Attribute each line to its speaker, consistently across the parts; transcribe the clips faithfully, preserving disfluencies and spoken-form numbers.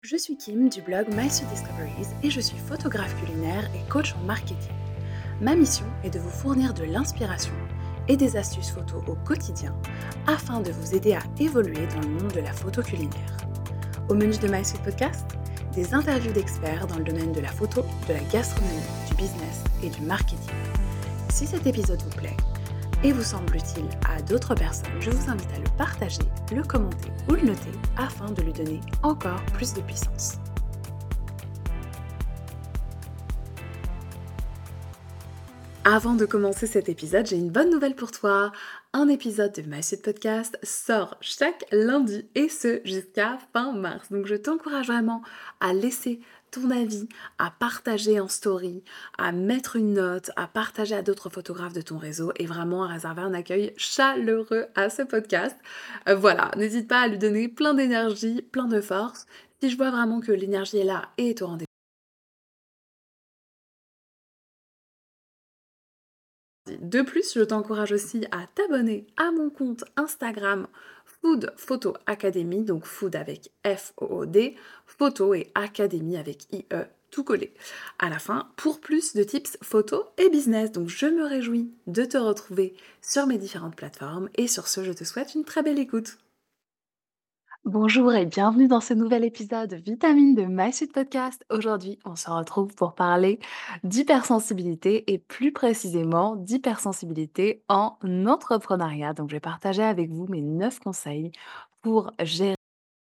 Speaker 1: Je suis Kim du blog My Sweet Discoveries et je suis photographe culinaire et coach en marketing. Ma mission est de vous fournir de l'inspiration et des astuces photos au quotidien afin de vous aider à évoluer dans le monde de la photo culinaire. Au menu de My Sweet Podcast, des interviews d'experts dans le domaine de la photo, de la gastronomie, du business et du marketing. Si cet épisode vous plaît et vous semble utile à d'autres personnes, je vous invite à le partager, le commenter ou le noter afin de lui donner encore plus de puissance. Avant de commencer cet épisode, j'ai une bonne nouvelle pour toi. Un épisode de My Sweet Podcast sort chaque lundi et ce jusqu'à fin mars. Donc je t'encourage vraiment à laisser ton avis, à partager en story, à mettre une note, à partager à d'autres photographes de ton réseau et vraiment à réserver un accueil chaleureux à ce podcast. Euh, voilà, n'hésite pas à lui donner plein d'énergie, plein de force. Si je vois vraiment que l'énergie est là et est au rendez-vous. De plus, je t'encourage aussi à t'abonner à mon compte Instagram Food Photo Academy, donc food avec F O O D, photo et académie avec I E, tout collé à la fin, pour plus de tips photo et business. Donc je me réjouis de te retrouver sur mes différentes plateformes et sur ce, je te souhaite une très belle écoute. Bonjour et bienvenue dans ce nouvel épisode Vitamine de My Sweet Podcast. Aujourd'hui, on se retrouve pour parler d'hypersensibilité et plus précisément d'hypersensibilité en entrepreneuriat. Donc, je vais partager avec vous mes neuf conseils pour gérer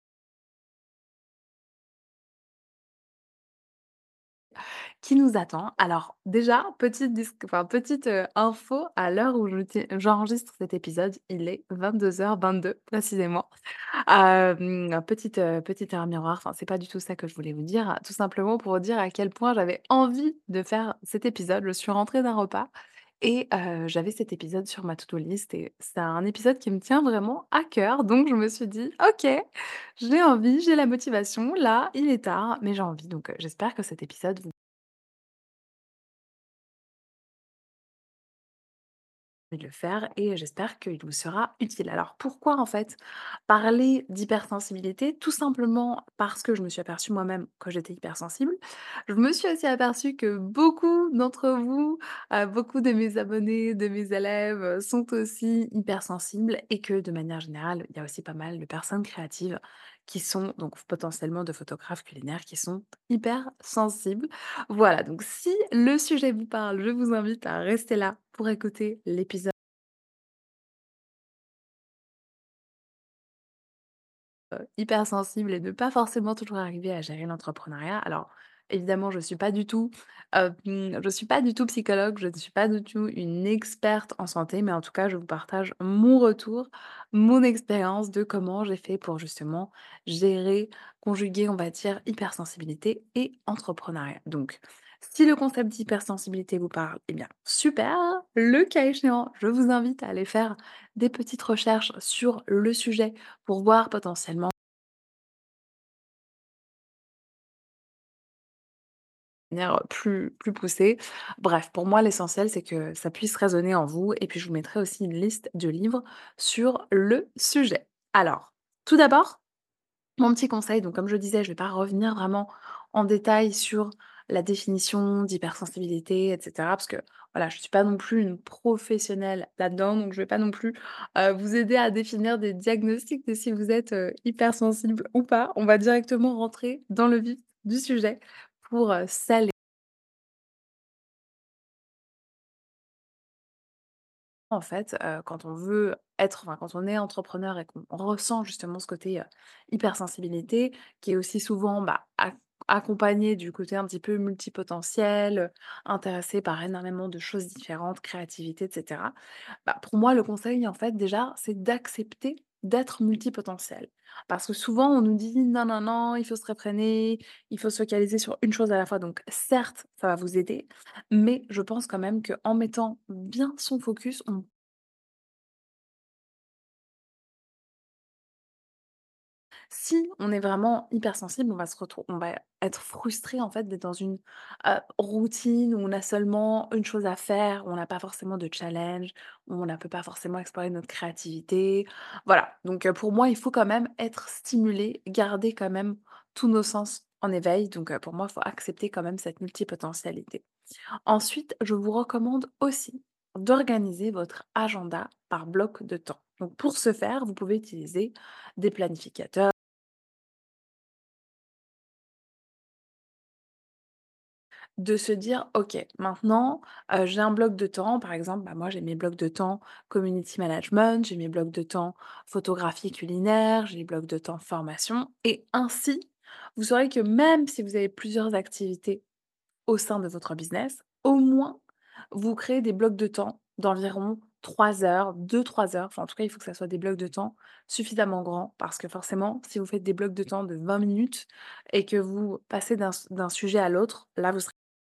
Speaker 1: qui nous attend. Alors déjà, petite, dis- enfin, petite euh, info, à l'heure où je ti- j'enregistre cet épisode, il est vingt-deux heures vingt-deux précisément. Hem, petite, heu, petite erreur miroir, enfin, c'est pas du tout ça que je voulais vous dire, tout simplement pour vous dire à quel point j'avais envie de faire cet épisode. Je suis rentrée d'un repas et heu, j'avais cet épisode sur ma to-do list et c'est un épisode qui me tient vraiment à cœur, donc je me suis dit: «OK, j'ai envie, j'ai la motivation, là, il est tard, mais j'ai envie», donc heu, j'espère que cet épisode vous de le faire et j'espère qu'il vous sera utile. Alors pourquoi en fait parler d'hypersensibilité? Tout simplement parce que je me suis aperçue moi-même que j'étais hypersensible. Je me suis aussi aperçue que beaucoup d'entre vous, heu, beaucoup de mes abonnés, de mes élèves, heu, sont aussi hypersensibles et que de manière générale, il y a aussi pas mal de personnes créatives qui sont donc potentiellement de photographes culinaires qui sont hypersensibles. Voilà, donc si le sujet vous parle, je vous invite à rester là pour écouter l'épisode heu, hypersensible et ne pas forcément toujours arriver à gérer l'entrepreneuriat. Alors évidemment, je suis pas du tout, heu, mmh, je suis pas du tout psychologue, je ne suis pas du tout une experte en santé, mais en tout cas, je vous partage mon retour, mon expérience de comment j'ai fait pour justement gérer, conjuguer, on va dire, hypersensibilité et entrepreneuriat. Donc si le concept d'hypersensibilité vous parle, eh bien super! Le cas échéant, je vous invite à aller faire des petites recherches sur le sujet pour voir potentiellement de manière plus plus poussée. Bref, pour moi, l'essentiel, c'est que ça puisse résonner en vous et puis je vous mettrai aussi une liste de livres sur le sujet. Alors, tout d'abord, mon petit conseil, donc comme je disais, je ne vais pas revenir vraiment en détail sur la définition d'hypersensibilité et cetera parce que voilà, je ne suis pas non plus une professionnelle là-dedans, donc je ne vais pas non plus, heu, vous aider à définir des diagnostics de si vous êtes, heu, hypersensible ou pas. On va directement rentrer dans le vif du sujet pour, heu, celles en fait, heu, quand on veut être enfin, quand on est entrepreneur et qu'on ressent justement ce côté, heu, hypersensibilité qui est aussi souvent, bah, ac accompagné du côté un petit peu multipotentiel, heu, intéressé par énormément de choses différentes, créativité et cetera. Bah, pour moi, le conseil, en fait, déjà, c'est d'accepter d'être multipotentiel. Parce que souvent, on nous dit: «Non, non, non, il faut se réfréner, il faut se focaliser sur une chose à la fois». Donc certes, ça va vous aider, mais je pense quand même qu'en mettant bien son focus, on si on est vraiment hypersensible, on va se retrou on va être frustré, en fait, d'être dans une, heu, routine où on a seulement une chose à faire, où on n'a pas forcément de challenge, où on ne peut pas forcément explorer notre créativité. Voilà, donc heu, pour moi, il faut quand même être stimulé, garder quand même tous nos sens en éveil. Donc, heu, pour moi, il faut accepter quand même cette multipotentialité. Ensuite, je vous recommande aussi d'organiser votre agenda par bloc de temps. Donc pour ce faire, vous pouvez utiliser des planificateurs, de se dire: «OK, maintenant, heu, j'ai un bloc de temps». Par exemple, bah, moi, j'ai mes blocs de temps community management, j'ai mes blocs de temps photographie culinaire, j'ai les blocs de temps formation et ainsi, vous saurez que même si vous avez plusieurs activités au sein de votre business, au moins, vous créez des blocs de temps d'environ trois heures, deux trois heures. Enfin, en tout cas, il faut que ça soit des blocs de temps suffisamment grands parce que forcément, si vous faites des blocs de temps de vingt minutes et que vous passez d'un d'un sujet à l'autre, là, vous serez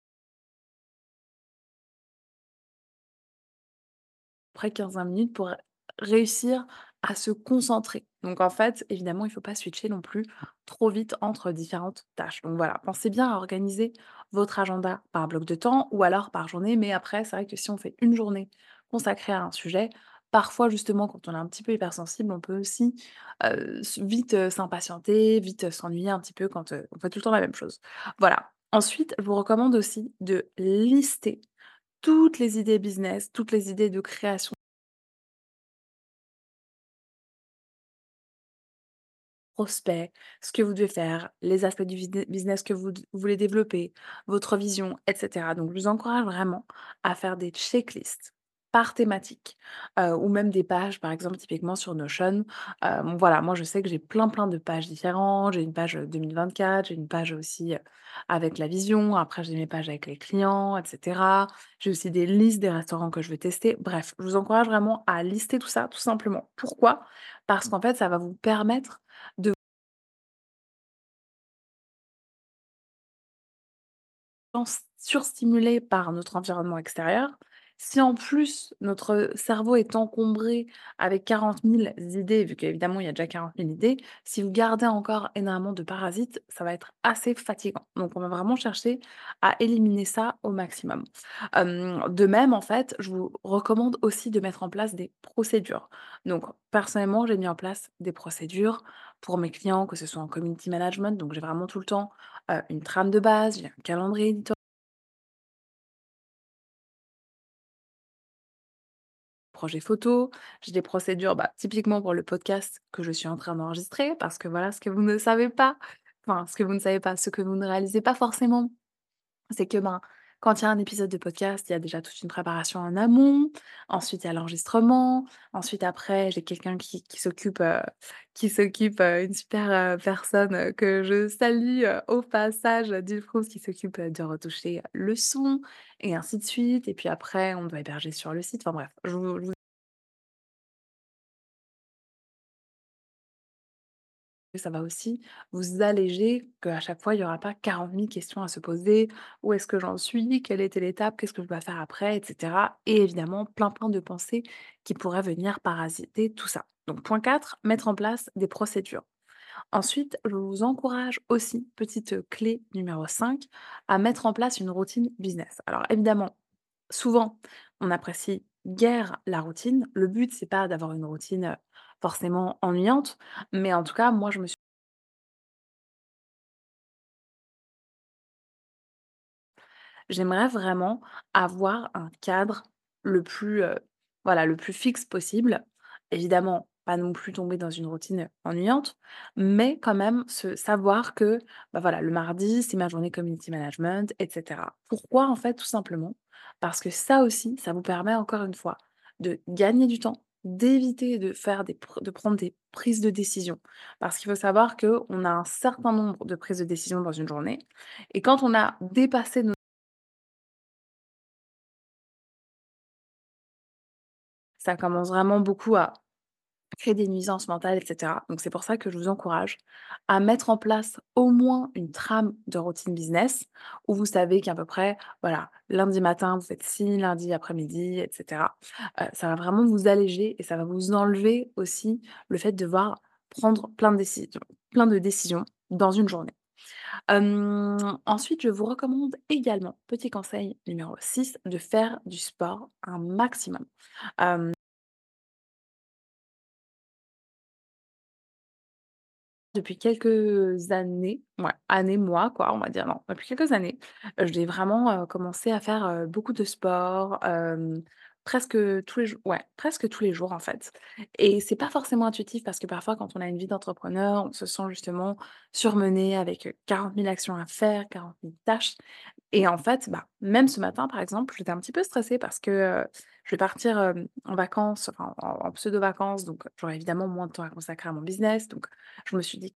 Speaker 1: près quinze vingt minutes pour réussir à se concentrer. Donc en fait, évidemment, il ne faut pas switcher non plus trop vite entre différentes tâches. Donc voilà, pensez bien à organiser votre agenda par bloc de temps ou alors par journée. Mais après, c'est vrai que si on fait une journée consacrée à un sujet, parfois justement quand on est un petit peu hypersensible, on peut aussi euh, s- vite euh, s'impatienter, vite euh, s'ennuyer un petit peu quand euh, on fait tout le temps la même chose. Voilà. Ensuite, je vous recommande aussi de lister toutes les idées business, toutes les idées de création prospects, ce que vous devez faire, les aspects du visne business que vous d voulez développer, votre vision et cetera. Donc je vous encourage vraiment à faire des checklists par thématique, heu, ou même des pages, par exemple, typiquement sur Notion. Heu, bon voilà, moi je sais que j'ai plein, plein de pages différentes. J'ai une page, heu, deux mille vingt-quatre, j'ai une page aussi, heu, avec la vision, après j'ai mes pages avec les clients et cetera. J'ai aussi des listes des restaurants que je veux tester. Bref, je vous encourage vraiment à lister tout ça, tout simplement. Pourquoi? Parce qu'en fait, ça va vous permettre de pense surstimulé par notre environnement extérieur, si en plus notre cerveau est encombré avec quarante mille idées, vu qu'évidemment il y a déjà quarante mille idées, si vous gardez encore énormément de parasites, ça va être assez fatigant. Donc on va vraiment chercher à éliminer ça au maximum. Hem, de même, en fait, je vous recommande aussi de mettre en place des procédures. Donc personnellement, j'ai mis en place des procédures pour mes clients, que ce soit en community management, donc j'ai vraiment tout le temps, heu, une trame de base, j'ai un calendrier projet photo, j'ai des procédures, bah, typiquement pour le podcast que je suis en train d'enregistrer parce que voilà, ce que vous ne savez pas, enfin, ce que vous ne savez pas, ce que vous ne réalisez pas forcément, c'est que, ben, quand il y a un épisode de podcast, il y a déjà toute une préparation en amont. Ensuite, il y a l'enregistrement. Ensuite, après, j'ai quelqu'un qui qui s'occupe, heu, qui s'occupe, heu, une super, heu, personne, heu, que je salue, heu, au passage, heu, Dulfrance, qui s'occupe, heu, de retoucher le son et ainsi de suite. Et puis après, on doit héberger sur le site. Enfin bref, je vous je vous ça va aussi vous alléger qu'à chaque fois, il y aura pas quarante mille questions à se poser. Où est-ce que j'en suis? Quelle était l'étape? Qu'est-ce que je dois faire après? Et cetera. Et évidemment, plein, plein de pensées qui pourraient venir parasiter tout ça. Donc point quatre, mettre en place des procédures. Ensuite, je vous encourage aussi, petite clé numéro cinq, à mettre en place une routine business. Alors évidemment, souvent, on apprécie guère la routine. Le but, c'est pas d'avoir une routine, heu, forcément ennuyante, mais en tout cas, moi, je me suis j'aimerais vraiment avoir un cadre le plus, heu, voilà, le plus fixe possible. Évidemment, pas non plus tomber dans une routine ennuyante, mais quand même se savoir que, bah, voilà, le mardi, c'est ma journée community management et cetera. Pourquoi? En fait, tout simplement parce que ça aussi, ça vous permet encore une fois de gagner du temps, d'éviter de faire des pr de prendre des prises de décision. Parce qu'il faut savoir qu'on a un certain nombre de prises de décision dans une journée et quand on a dépassé nos ça commence vraiment beaucoup à créer des nuisances mentales et cetera. Donc c'est pour ça que je vous encourage à mettre en place au moins une trame de routine business où vous savez qu'à peu près, voilà, lundi matin, vous faites ci, lundi après-midi et cetera. Heu, ça va vraiment vous alléger et ça va vous enlever aussi le fait de devoir prendre plein de décisions plein de décisions dans une journée. Hem, ensuite, je vous recommande également, petit conseil numéro six, de faire du sport un maximum. Hem Depuis quelques années, ouais, années, mois quoi, on va dire, non, depuis quelques années, heu, j'ai vraiment, heu, commencé à faire, heu, beaucoup de sport, hem, presque tous les jours ouais, presque tous les jours en fait et c'est pas forcément intuitif parce que parfois quand on a une vie d'entrepreneur, on se sent justement surmené avec, heu, quarante mille actions à faire, quarante mille tâches et en fait, bah, même ce matin par exemple, j'étais un petit peu stressée parce que, heu, je vais partir, hem, en vacances, enfin en en pseudo-vacances donc j'aurai évidemment moins de temps à consacrer à mon business donc je me suis dit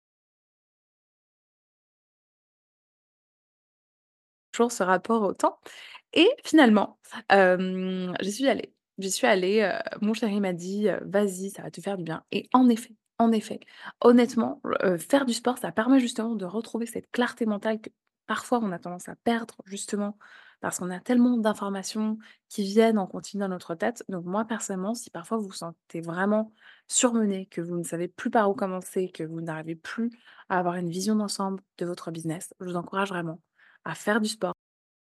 Speaker 1: toujours ce rapport au temps et finalement, hem, j'y suis allée. J'y suis allée, heu, mon chéri m'a dit: «Heu, vas-y, ça va te faire du bien» et en effet, en effet, honnêtement, heu, faire du sport, ça permet justement de retrouver cette clarté mentale que parfois on a tendance à perdre justement parce qu'on a tellement d'informations qui viennent en continu dans notre tête. Donc moi personnellement, si parfois vous vous sentez vraiment surmené, que vous ne savez plus par où commencer, que vous n'arrivez plus à avoir une vision d'ensemble de votre business, je vous encourage vraiment à faire du sport.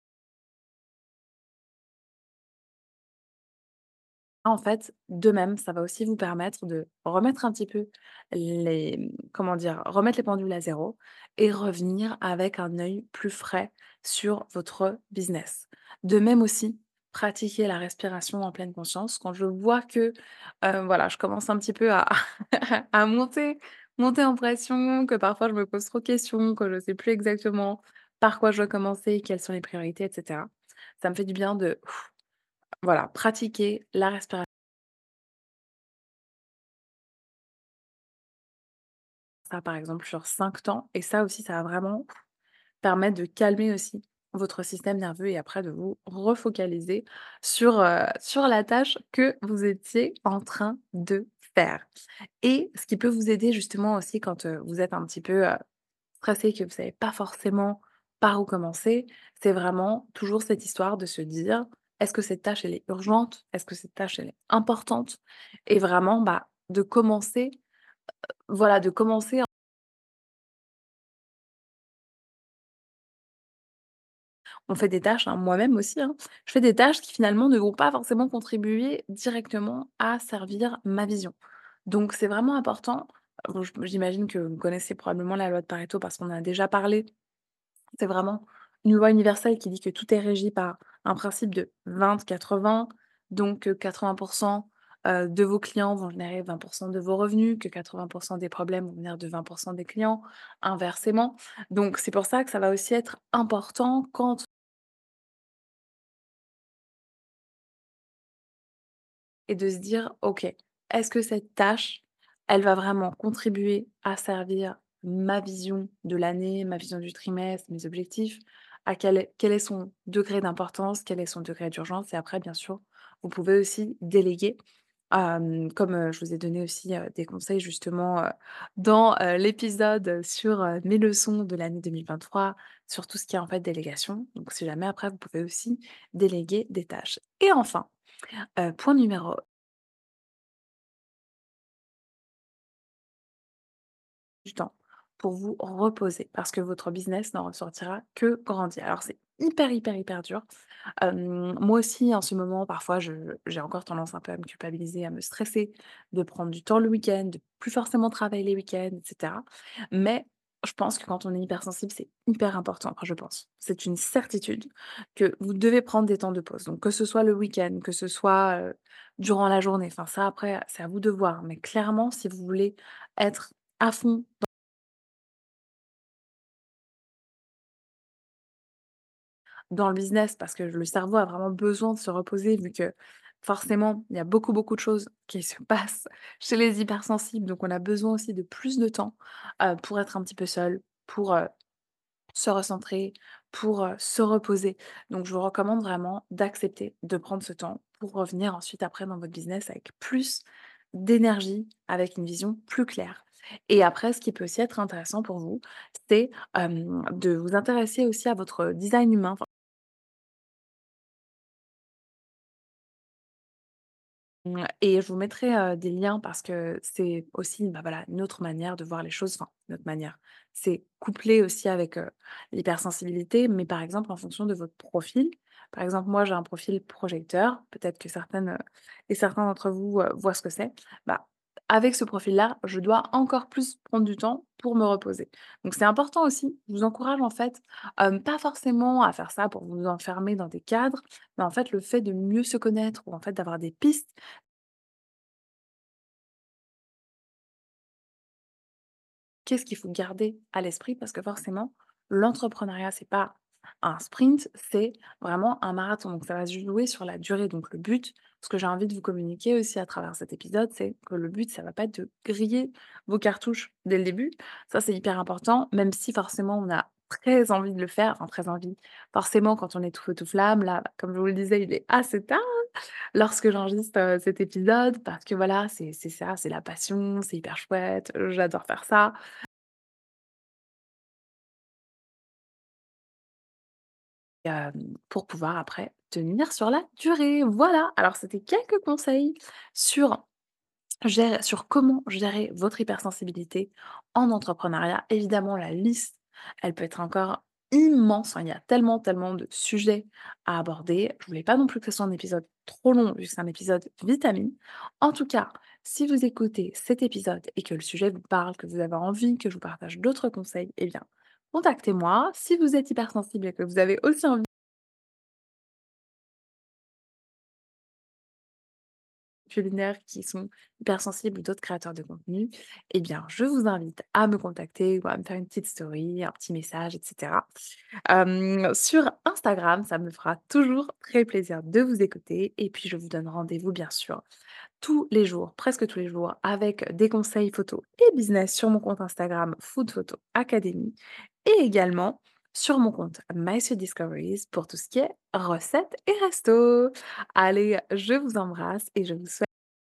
Speaker 1: En fait, de même, ça va aussi vous permettre de remettre un petit peu les mmh, comment dire? Remettre les pendules à zéro et revenir avec un œil plus frais sur votre business. De même aussi, pratiquer la respiration en pleine conscience. Quand je vois que, heu, voilà, je commence un petit peu à à monter monter en pression, que parfois je me pose trop de questions, que je ne sais plus exactement par quoi je dois commencer, quelles sont les priorités et cetera. Ça me fait du bien de, voilà, pratiquer la respiration. Ça, par exemple, sur cinq temps et ça aussi, ça va vraiment permettre de calmer aussi votre système nerveux et après de vous refocaliser sur, heu, sur la tâche que vous étiez en train de faire et ce qui peut vous aider justement aussi quand, heu, vous êtes un petit peu, heu, stressé, que vous savez pas forcément par où commencer, c'est vraiment toujours cette histoire de se dire: «Est-ce que cette tâche, elle est urgente? Est-ce que cette tâche, elle est importante?» et vraiment, bah, de commencer, voilà, de commencer. On fait des tâches, hein, moi-même aussi, hein, je fais des tâches qui finalement ne vont pas forcément contribuer directement à servir ma vision. Donc c'est vraiment important, bon j j'imagine que vous connaissez probablement la loi de Pareto parce qu'on en a déjà parlé. C'est vraiment une loi universelle qui dit que tout est régi par un principe de vingt quatre-vingts, donc que quatre-vingts heu, de vos clients vont générer vingt de vos revenus, que quatre-vingts des problèmes vont venir de vingt des clients, inversement. Donc c'est pour ça que ça va aussi être important quand et de se dire: «OK, est-ce que cette tâche, elle va vraiment contribuer à servir ma vision de l'année, ma vision du trimestre, mes objectifs?» à quel est quel est son degré d'importance, quel est son degré d'urgence et après bien sûr, vous pouvez aussi déléguer, hem, comme, heu, je vous ai donné aussi, heu, des conseils justement, heu, dans, heu, l'épisode sur, heu, mes leçons de l'année deux mille vingt-trois, sur tout ce qui est en fait délégation. Donc si jamais après vous pouvez aussi déléguer des tâches et enfin, heu, point numéro du temps pour vous reposer parce que votre business n'en ressortira que grandi. Alors c'est hyper, hyper, hyper dur. Hem, moi aussi en ce moment parfois je j'ai encore tendance un peu à me culpabiliser, à me stresser, de prendre du temps le week-end, de plus forcément travailler les week-ends et cetera. Mais je pense que quand on est hypersensible, c'est hyper important, enfin je pense. C'est une certitude que vous devez prendre des temps de pause. Donc que ce soit le week-end, que ce soit, heu, durant la journée, enfin ça après c'est à vous de voir. Mais clairement si vous voulez être à fond dans le business parce que le cerveau a vraiment besoin de se reposer vu que forcément, il y a beaucoup, beaucoup de choses qui se passent chez les hypersensibles. Donc, on a besoin aussi de plus de temps euh, pour être un petit peu seul, pour euh, se recentrer, pour euh, se reposer. Donc, je vous recommande vraiment d'accepter de prendre ce temps pour revenir ensuite après dans votre business avec plus d'énergie, avec une vision plus claire. Et après, ce qui peut aussi être intéressant pour vous, c'est euh, de vous intéresser aussi à votre design humain. Mmh et je vous mettrai, heu, des liens parce que c'est aussi, bah, voilà, une autre manière de voir les choses, enfin, une autre manière. C'est couplé aussi avec, heu, l'hypersensibilité, mais par exemple en fonction de votre profil. Par exemple, moi j'ai un profil projecteur, peut-être que certaines, heu et certains d'entre vous, heu, voient ce que c'est. Bah, avec ce profil-là, je dois encore plus prendre du temps pour me reposer. Donc c'est important aussi, je vous encourage en fait, hem, pas forcément à faire ça pour vous enfermer dans des cadres, mais en fait le fait de mieux se connaître ou en fait d'avoir des pistes. Qu'est-ce qu'il faut garder à l'esprit? Parce que forcément, l'entrepreneuriat, c'est pas un sprint, c'est vraiment un marathon. Donc ça va se jouer sur la durée. Donc le but, ce que j'ai envie de vous communiquer aussi à travers cet épisode, c'est que le but, ça va pas être de griller vos cartouches dès le début. Ça, c'est hyper important, même si forcément on a très envie de le faire, enfin très envie. Forcément, quand on est tout feu tout flamme, là, comme je vous le disais, il est assez tard lorsque j'enregistre euh, cet épisode, parce que voilà, c'est c'est ça, c'est la passion, c'est hyper chouette, j'adore faire ça. Hem, pour pouvoir après tenir sur la durée. Voilà, alors c'était quelques conseils sur gér sur comment gérer votre hypersensibilité en entrepreneuriat. Évidemment, la liste, elle peut être encore immense, hein, il y a tellement, tellement de sujets à aborder. Je voulais pas non plus que ce soit un épisode trop long, vu que c'est un épisode vitamine. En tout cas, si vous écoutez cet épisode et que le sujet vous parle, que vous avez envie que je vous partage d'autres conseils, eh bien, contactez-moi. Si vous êtes hypersensible et que vous avez aussi envie culinaires qui sont hypersensibles ou d'autres créateurs de contenu, eh bien, je vous invite à me contacter ou à me faire une petite story, un petit message, et cetera. Hem, sur Instagram, ça me fera toujours très plaisir de vous écouter et puis je vous donne rendez-vous bien sûr tous les jours, presque tous les jours, avec des conseils photo et business sur mon compte Instagram Food Photo Academy et également sur mon compte My Sweet Discoveries pour tout ce qui est recettes et resto. Allez, je vous embrasse et je vous souhaite.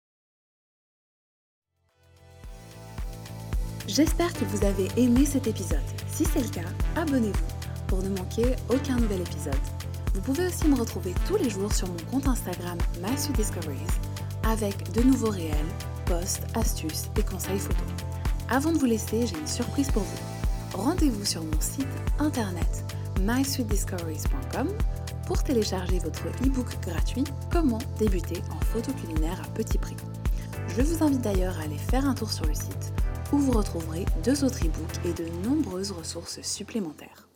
Speaker 1: J'espère que vous avez aimé cet épisode. Si c'est le cas, abonnez-vous pour ne manquer aucun nouvel épisode. Vous pouvez aussi me retrouver tous les jours sur mon compte Instagram My Sweet Discoveries avec de nouveaux réels, posts, astuces et conseils photos. Avant de vous laisser, j'ai une surprise pour vous. Rendez-vous sur mon site internet my sweet discoveries point com pour télécharger votre e-book gratuit Comment débuter en photo culinaire à petit prix. Je vous invite d'ailleurs à aller faire un tour sur le site où vous retrouverez deux autres e-books et de nombreuses ressources supplémentaires.